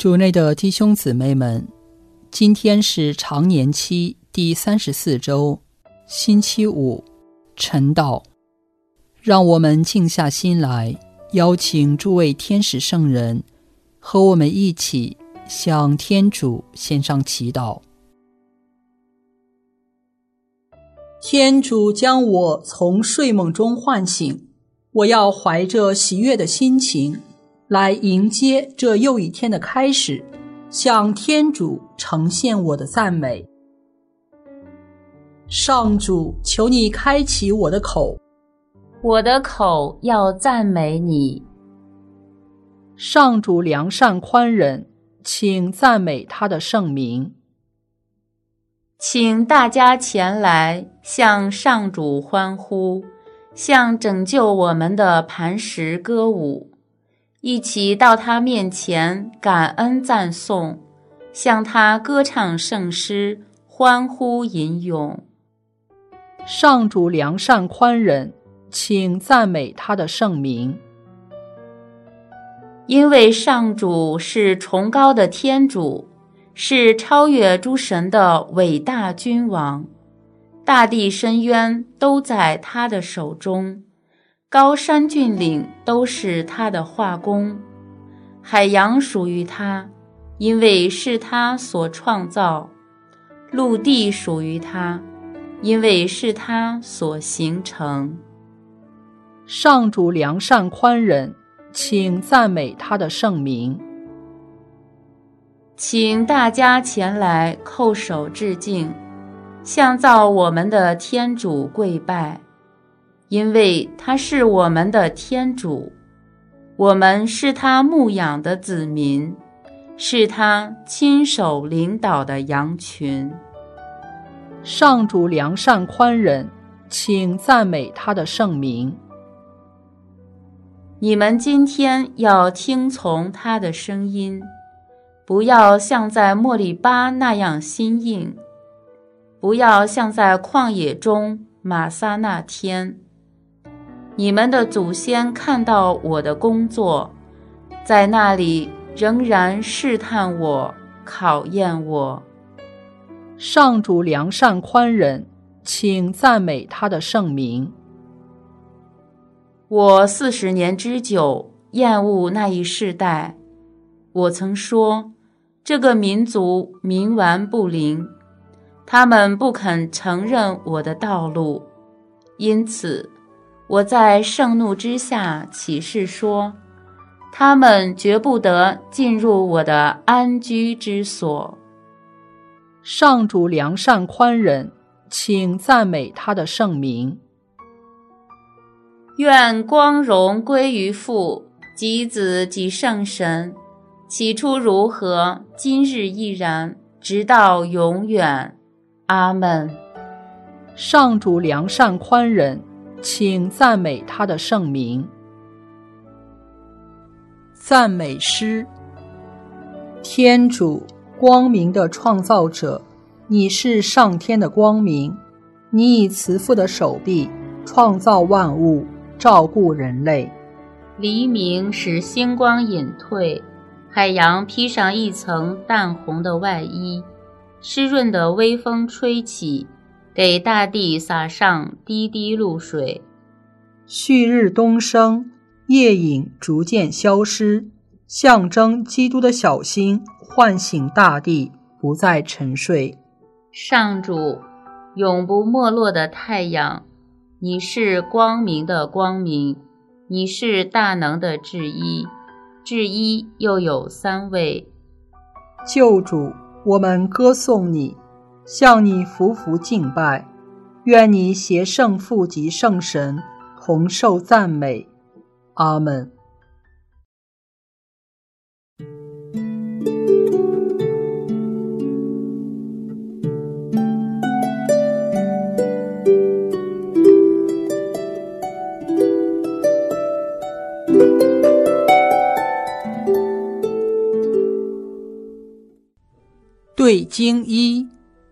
主内的弟兄姊妹们，今天是常年期第34周，星期五，晨祷。让我们静下心来，邀请诸位天使圣人和我们一起向天主献上祈祷。天主将我从睡梦中唤醒，我要怀着喜悦的心情来迎接这又一天的开始，向天主呈现我的赞美。上主，求你开启我的口， 我的口要赞美你。 上主良善宽仁，请赞美他的圣名。 请大家前来向上主欢呼，向拯救我们的磐石歌舞，一起到他面前感恩赞颂，向他歌唱圣诗，欢呼吟咏。 上主良善宽仁，请赞美他的圣名。 因为上主是崇高的天主，是超越诸神的伟大君王，大地深渊都在他的手中，高山峻岭都是他的画工，海洋属于他，因为是他所创造，陆地属于他，因为是他所形成。 上主良善宽仁，请赞美他的圣名。 请大家前来叩首致敬，向造我们的天主跪拜，因为他是我们的天主，我们是他牧养的子民，是他亲手领导的羊群。 上主良善宽仁，请赞美他的圣名。 你们今天要听从他的声音，不要像在莫利巴那样心硬，不要像在旷野中玛撒那天。你们的祖先看到我的工作，在那里仍然试探我，考验我。 上主良善宽仁，请赞美他的圣名。 我40年之久厌恶那一世代，我曾说，这个民族冥顽不灵，他们不肯承认我的道路，因此我在盛怒之下起誓说，他们绝不得进入我的安居之所。 上主良善宽仁，请赞美他的圣名。 愿光荣归于父及子及圣神，起初如何，今日亦然，直到永远。阿们。 上主良善宽仁，请赞美他的圣名。赞美诗。天主，光明的创造者，你是上天的光明，你以慈父的手臂创造万物，照顾人类。 黎明使星光隐退，海洋披上一层淡红的外衣，湿润的微风吹起，给大地洒上滴滴露水。 旭日东升，夜影逐渐消失，象征基督的小星唤醒大地，不再沉睡。 上主，永不没落的太阳，你是光明的光明，你是大能的至一，至一又有3位。 救主，我们歌颂你，向你匍匐敬拜，愿你携圣父及圣神同受赞美。阿们。对经一。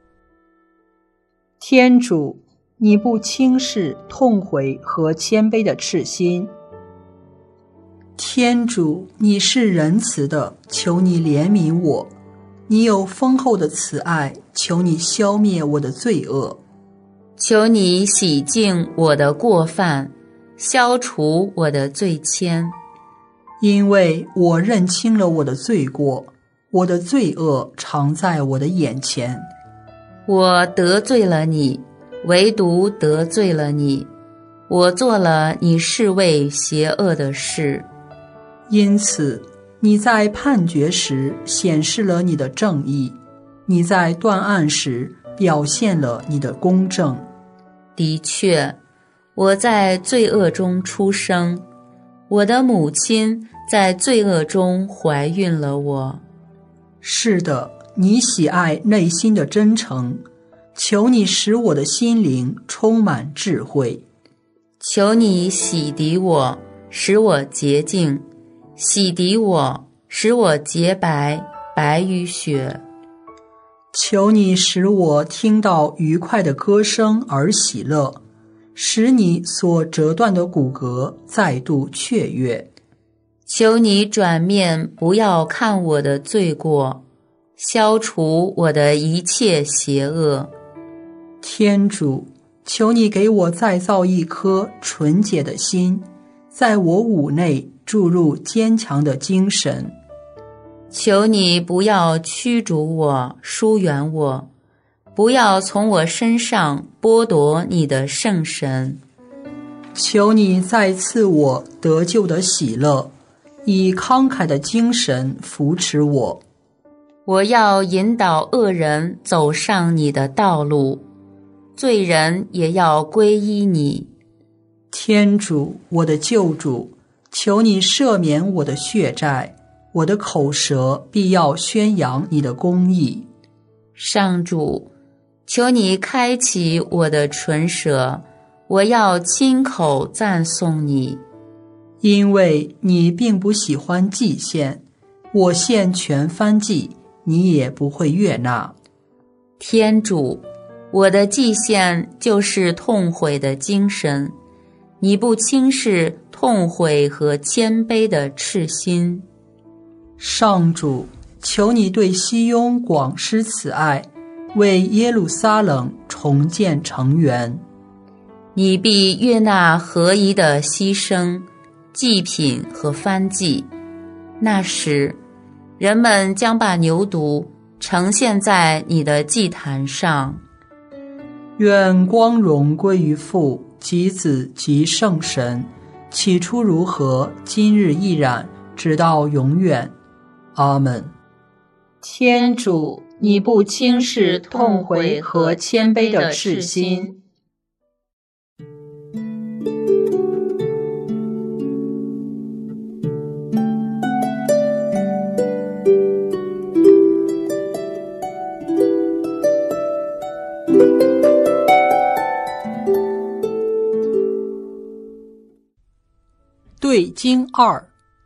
天主，你不轻视痛悔和谦卑的赤心， 天主，你是仁慈的，求你怜悯我。你有丰厚的慈爱，求你消灭我的罪恶。 求你洗净我的过犯，消除我的罪愆。 因为我认清了我的罪过，我的罪恶常在我的眼前。 我得罪了你，唯独得罪了你，我做了你视为邪恶的事。 因此，你在判决时显示了你的正义，你在断案时表现了你的公正。 的确，我在罪恶中出生，我的母亲在罪恶中怀孕了我。 是的，你喜爱内心的真诚，求你使我的心灵充满智慧。 求你洗涤我，使我洁净，洗涤我，使我洁白，白于雪。 求你使我听到愉快的歌声而喜乐，使你所折断的骨骼再度雀跃。 求你转面不要看我的罪过，消除我的一切邪恶。 天主，求你给我再造一颗纯洁的心，在我五内注入坚强的精神。 求你不要驱逐我，疏远我，不要从我身上剥夺你的圣神。 求你再赐我得救的喜乐，以慷慨的精神扶持我。 我要引导恶人走上你的道路，罪人也要皈依你。 天主，我的救主，求你赦免我的血债，我的口舌必要宣扬你的公义。 上主，求你开启我的唇舌，我要亲口赞颂你。 因为你并不喜欢祭献，我献全燔祭，你也不会悦纳。 天主，我的祭献就是痛悔的精神，你不轻视痛悔和谦卑的赤心。 上主，求你对西雍广施慈爱，为耶路撒冷重建城垣。 你必悦纳合宜的牺牲、祭品和燔祭。那时，人们将把牛犊呈现在你的祭坛上。 愿光荣归于父及子及圣神，起初如何，今日亦然，直到永远。阿们。天主，你不轻视痛悔和谦卑的赤心。对经2。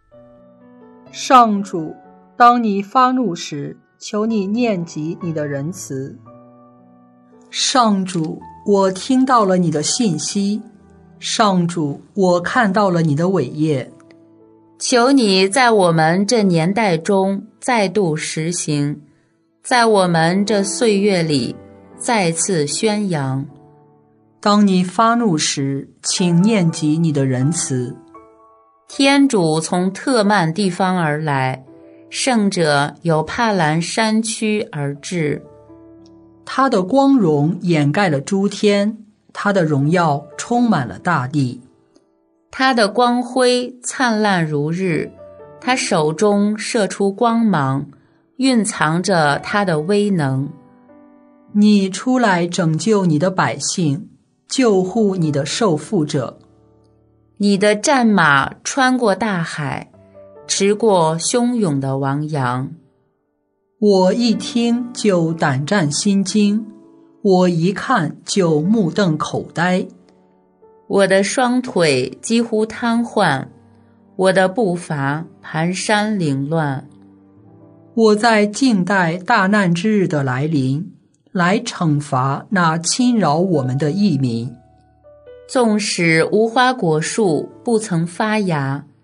上主，当你发怒时，求你念及你的仁慈。上主，我听到了你的信息。上主，我看到了你的伟业。 求你在我们这年代中再度实行，在我们这岁月里再次宣扬。 当你发怒时，请念及你的仁慈。 天主从特曼地方而来，圣者由帕兰山区而至。 他的光荣掩盖了诸天，他的荣耀充满了大地。 他的光辉灿烂如日，他手中射出光芒，蕴藏着他的威能。 你出来拯救你的百姓，救护你的受缚者。 你的战马穿过大海，驰过汹涌的汪洋。 我一听就胆战心惊，我一看就目瞪口呆。 我的双腿几乎瘫痪，我的步伐蹒跚凌乱。 我在静待大难之日的来临，来惩罚那侵扰我们的异民。 纵使无花果树不曾发芽，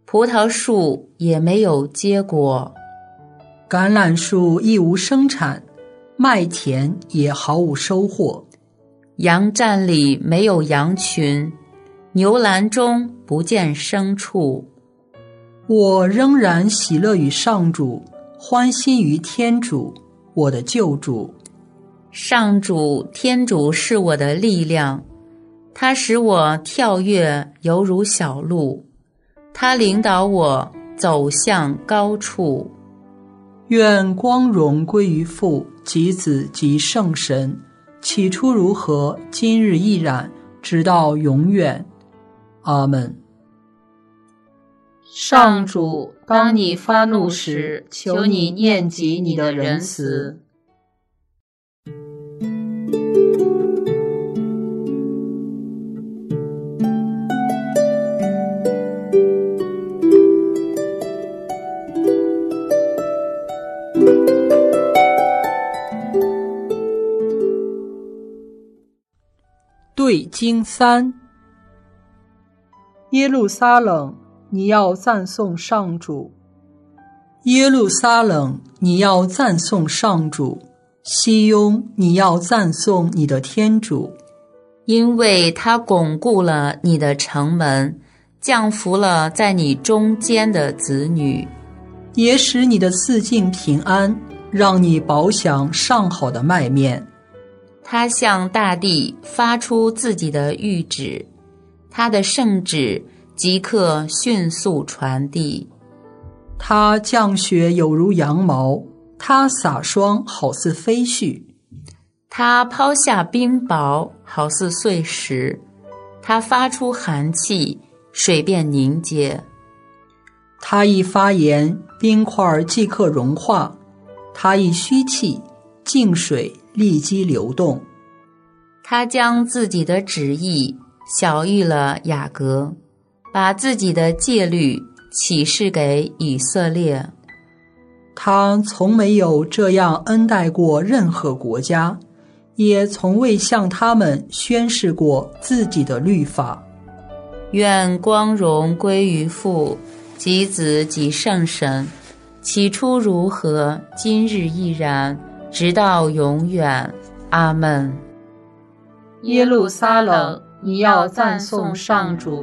葡萄树也没有结果， 橄榄树亦无生产，麦田也毫无收获。 羊站里没有羊群，牛栏中不见牲畜。 我仍然喜乐于上主，欢欣于天主，我的救主。 上主天主是我的力量，他使我跳跃犹如小鹿，他领导我走向高处。 愿光荣归于父及子及圣神，起初如何，今日亦然，直到永远。阿们。 上主，当你发怒时，求你念及你的仁慈。 对经3。耶路撒冷，你要赞颂上主。耶路撒冷，你要赞颂上主。西雍，你要赞颂你的天主， 因为他巩固了你的城门，降服了在你中间的子女， 也使你的四境平安，让你饱享上好的麦面。 他向大地发出自己的谕旨，他的圣旨即刻迅速传递。 他降雪有如羊毛，他洒霜好似飞絮。 他抛下冰雹好似碎石，他发出寒气，水便凝结。 他一发言，冰块即刻融化；他一吁气，静水立即流动。 他将自己的旨意晓谕了雅各，把自己的戒律启示给以色列。 他从没有这样恩待过任何国家，也从未向他们宣示过自己的律法。 愿光荣归于父及子及圣神，起初如何，今日亦然，直到永远。阿们。耶路撒冷，你要赞颂上主。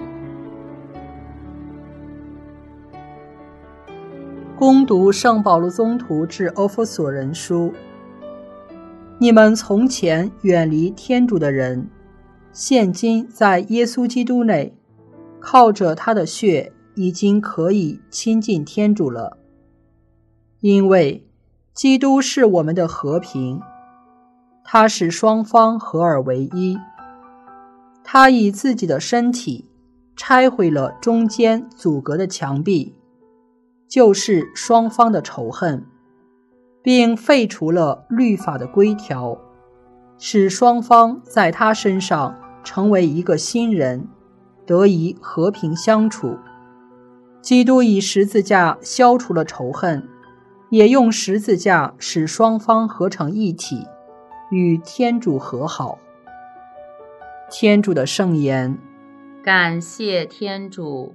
恭读圣保禄宗徒致欧弗所人书。你们从前远离天主的人，现今在耶稣基督内，靠着他的血已经可以亲近天主了。因为基督是我们的和平，他使双方合而为一。他以自己的身体拆毁了中间阻隔的墙壁，就是双方的仇恨，并废除了律法的规条，使双方在他身上成为一个新人，得以和平相处。基督以十字架消除了仇恨，也用十字架使双方合成一体，与天主和好。天主的圣言。 感谢天主。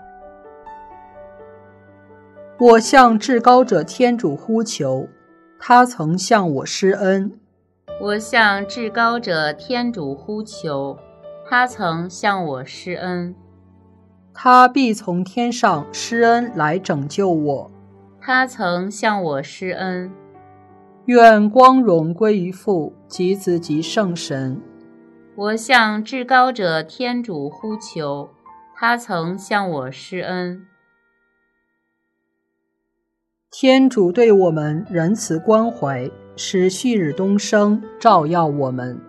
我向至高者天主呼求，他曾向我施恩。 我向至高者天主呼求，他曾向我施恩。 他必从天上施恩来拯救我。 他曾向我施恩。 愿光荣归于父及子及圣神。 我向至高者天主呼求，他曾向我施恩。 天主对我们仁慈关怀，使旭日东升，照耀我们。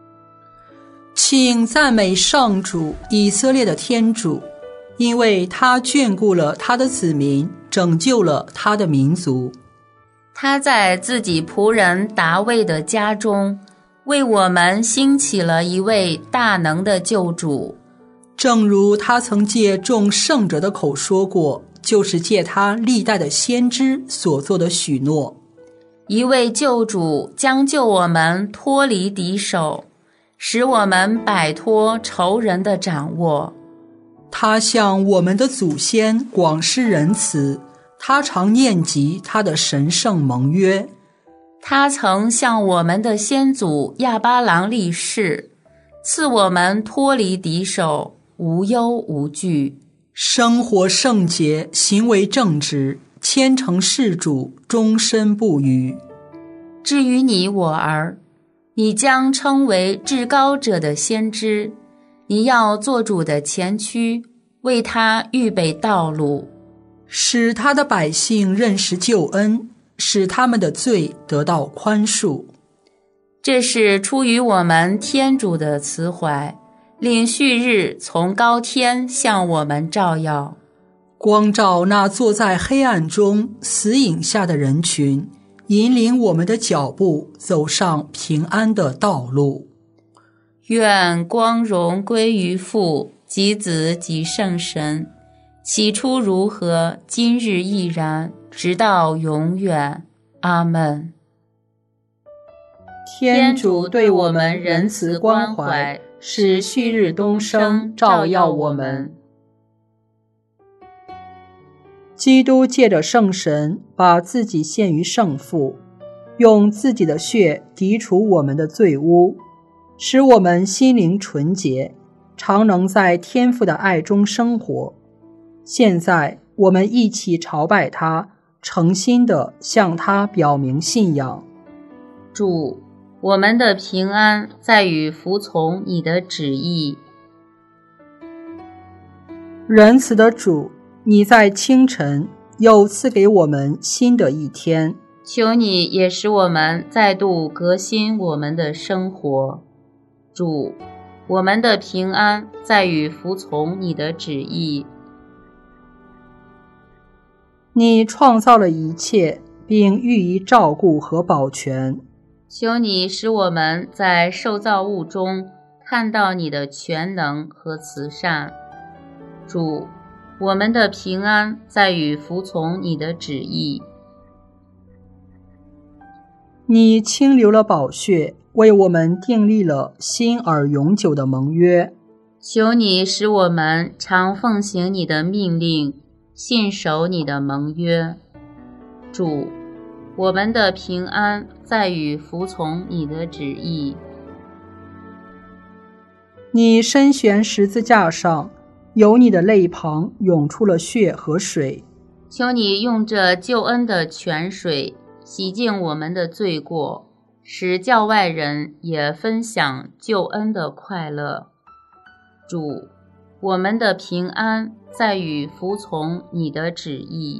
请赞美上主，以色列的天主，因为他眷顾了他的子民，拯救了他的民族。 他在自己仆人达味的家中，为我们兴起了一位大能的救主， 正如他曾借众圣者的口说过，就是借他历代的先知所做的许诺。 一位救主将救我们脱离敌手，使我们摆脱仇人的掌握。 他向我们的祖先广施仁慈，他常念及他的神圣盟约。 他曾向我们的先祖亚巴郎立誓，赐我们脱离敌手，无忧无惧， 生活圣洁，行为正直，虔诚事主，终身不渝。 至于你我儿，你将称为至高者的先知，你要做主的前驱，为他预备道路， 使他的百姓认识救恩，使他们的罪得到宽恕。 这是出于我们天主的慈怀，令旭日从高天向我们照耀， 光照那坐在黑暗中死影下的人群，引领我们的脚步走上平安的道路。 愿光荣归于父及子及圣神，起初如何，今日亦然，直到永远。阿们。 天主对我们仁慈关怀，使旭日东升，照耀我们。基督借着圣神，把自己献于圣父，用自己的血涤除我们的罪污，使我们心灵纯洁，常能在天父的爱中生活。现在我们一起朝拜他，诚心地向他表明信仰。 主，我们的平安在于服从你的旨意。 仁慈的主，你在清晨又赐给我们新的一天， 求你也使我们再度革新我们的生活。主，我们的平安在于服从你的旨意。 你创造了一切，并予以照顾和保全。 求你使我们在受造物中看到你的全能和慈善。主，我们的平安在于服从你的旨意。 你倾流了宝血，为我们订立了新而永久的盟约。 求你使我们常奉行你的命令，信守你的盟约。主，我们的平安在于服从你的旨意。 你身悬十字架上，由你的肋旁涌出了血和水。 求你用这救恩的泉水洗净我们的罪过，使教外人也分享救恩的快乐。主，我们的平安在于服从你的旨意。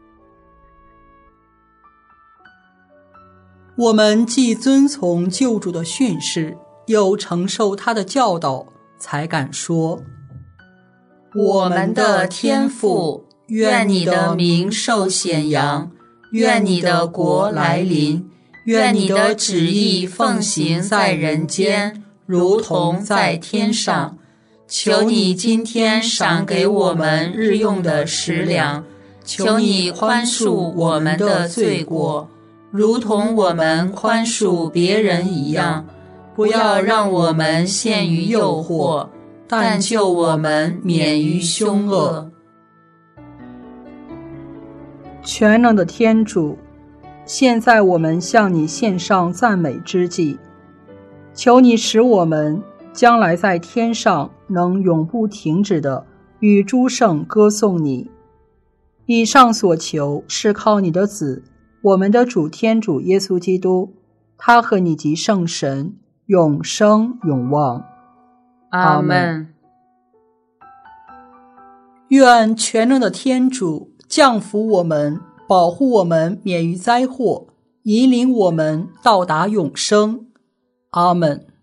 我们既遵从救主的训示，又承受他的教导，才敢说： 我们的天父，愿你的名受显扬，愿你的国来临，愿你的旨意奉行在人间，如同在天上。求你今天赏给我们日用的食粮，求你宽恕我们的罪过，如同我们宽恕别人一样，不要让我们陷于诱惑，但救我们免于凶恶。 全能的天主，现在我们向你献上赞美之祭，求你使我们将来在天上能永不停止地与诸圣歌颂你。以上所求是靠你的子，我们的主天主耶稣基督，他和你及圣神永生永旺。 阿们。 愿全能的天主降福我们，保护我们免于灾祸，引领我们到达永生。阿们。